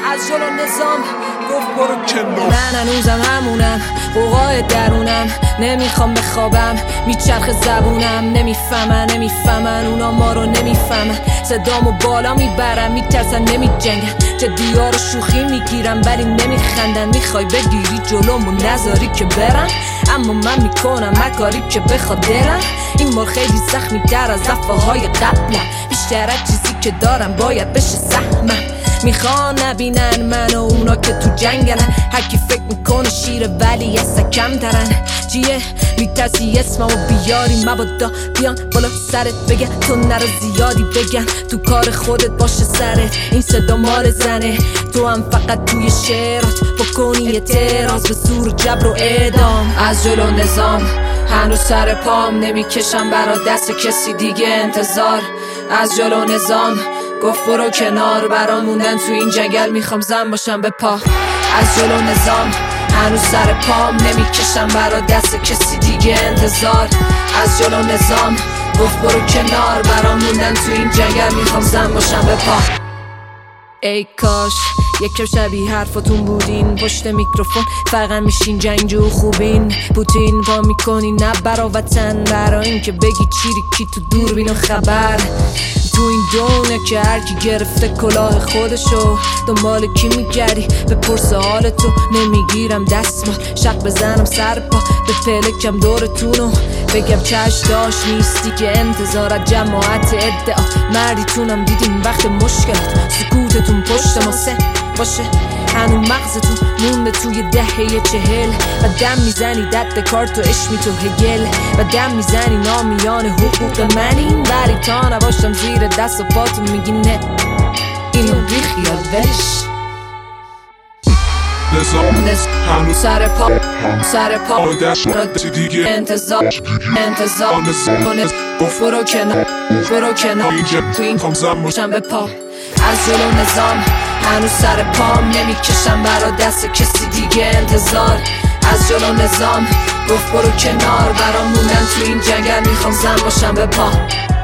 از جلو نظام گفت برو کنار. من هنوزم همونم، قوقای درونم، نمیخوام بخوابم، میچرخ زبونم. نمیفهمن اونا ما رو نمیفهمن. صدامو بالا میبرم، میترسن نمیجنگن. جدی ها رو شوخی میگیرم ولی نمیخندن. میخوای بگیری جلومو نذاری که برم، اما من میکنم مکاری که بخواد دلم. این بار خیلی زخمی در از دفعه های قبلم، بیشتر از چیزی که دارم باید بشه سهمم. میخوان نبینن من و اونا که تو جنگلن. هرکی فکر میکنه شیره ولی اصلا کم ترن. چیه میترسی اسممو بیاری، مبادا بیان بالا سرت بگن تو نرو زیادی بگن. تو کار خودت باشه سرت، این صدا مال زنه. تو هم فقط توی شعرات بکنی اعتراض به زور و جبر و اعدام. از جلو نظام هنوز سر پام، نمیکشم برا دست کسی دیگه انتظار. از جلو نظام گفت برو کنار، برام موندن تو این جنگل میخوام زن باشم به پا. از جلو نظام هنوز سر پام، نمیکشم برا دست کسی دیگه انتظار. از جلو نظام گفت برو کنار، برام موندن تو این جنگل میخوام زن باشم به پا. ای کاش یکم شبیه حرفاتون بودین، پشت میکروفون فقط میشین جنگجو خوبین. پوتین پا میکنی نه برا وطن، برا این که بگی چیری کی تو دوربین و خبر. تو این دونه که هرکی گرفته کلاه خودشو، دنبال کی میگردی به پرس حال تو. نمیگیرم دستمال شق بزنم سر پا، به پلکم دورتونو بگم چش داشت نیستی که انتظارت جماعت ادعا. مردیتونم دیدیم وقت مشکلات، سکوتتون پشت ما سه باشه. هنو مغزتون مونده توی دهه 40 و دم میزنی دد کارت و اشمی تو هگل و دم میزنی نامیان حقوق منیم، ولی تا نباشم زیر دست و پاتون میگی نه اینو بیخیال ولش. هنو سر پا دست دیگه انتظار گفت برو کنار تو این کامزم باشم به پا. از جلو نظام هنوز سر پام، نمیکشم برا دست کسی دیگه انتظار. از جلو نظام گفت برو کنار، برام موندن تو این جنگل میخوام زن باشم به پا.